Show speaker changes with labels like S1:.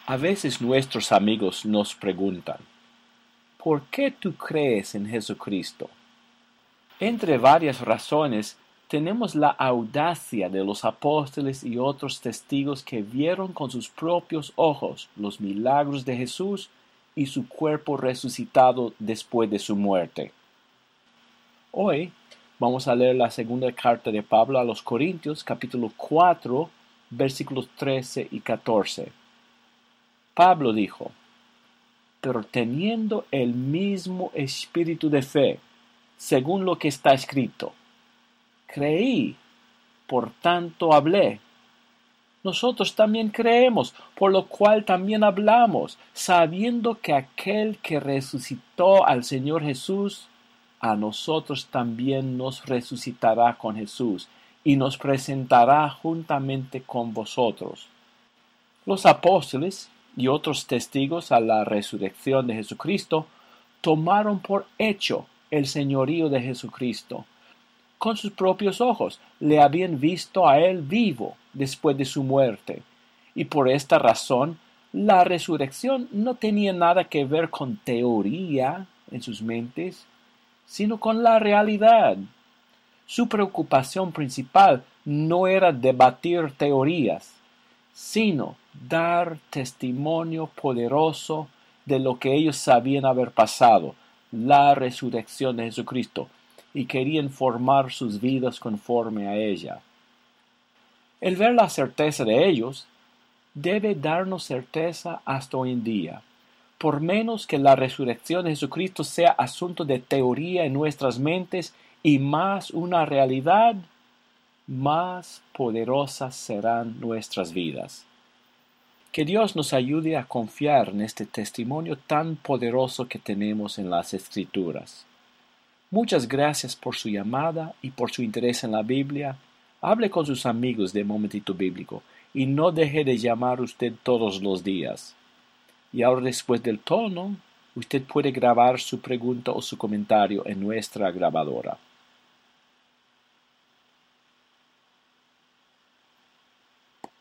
S1: A veces nuestros amigos nos preguntan, ¿por qué tú crees en Jesucristo? Entre varias razones, tenemos la audacia de los apóstoles y otros testigos que vieron con sus propios ojos los milagros de Jesús y su cuerpo resucitado después de su muerte. Hoy vamos a leer la segunda carta de Pablo a los Corintios, capítulo 4, versículos 13 y 14. Pablo dijo, pero teniendo el mismo espíritu de fe, según lo que está escrito, creí, por tanto hablé. Nosotros también creemos, por lo cual también hablamos, sabiendo que aquel que resucitó al Señor Jesús, a nosotros también nos resucitará con Jesús y nos presentará juntamente con vosotros. Los apóstoles y otros testigos a la resurrección de Jesucristo tomaron por hecho el señorío de Jesucristo. Con sus propios ojos le habían visto a él vivo después de su muerte, y por esta razón la resurrección no tenía nada que ver con teoría en sus mentes, sino con la realidad. Su preocupación principal no era debatir teorías, sino dar testimonio poderoso de lo que ellos sabían haber pasado, la resurrección de Jesucristo, y querían formar sus vidas conforme a ella. El ver la certeza de ellos debe darnos certeza hasta hoy en día. Por menos que la resurrección de Jesucristo sea asunto de teoría en nuestras mentes y más una realidad, más poderosas serán nuestras vidas. Que Dios nos ayude a confiar en este testimonio tan poderoso que tenemos en las Escrituras. Muchas gracias por su llamada y por su interés en la Biblia. Hable con sus amigos de Momentito Bíblico y no deje de llamar usted todos los días. Y ahora, después del tono, usted puede grabar su pregunta o su comentario en nuestra grabadora.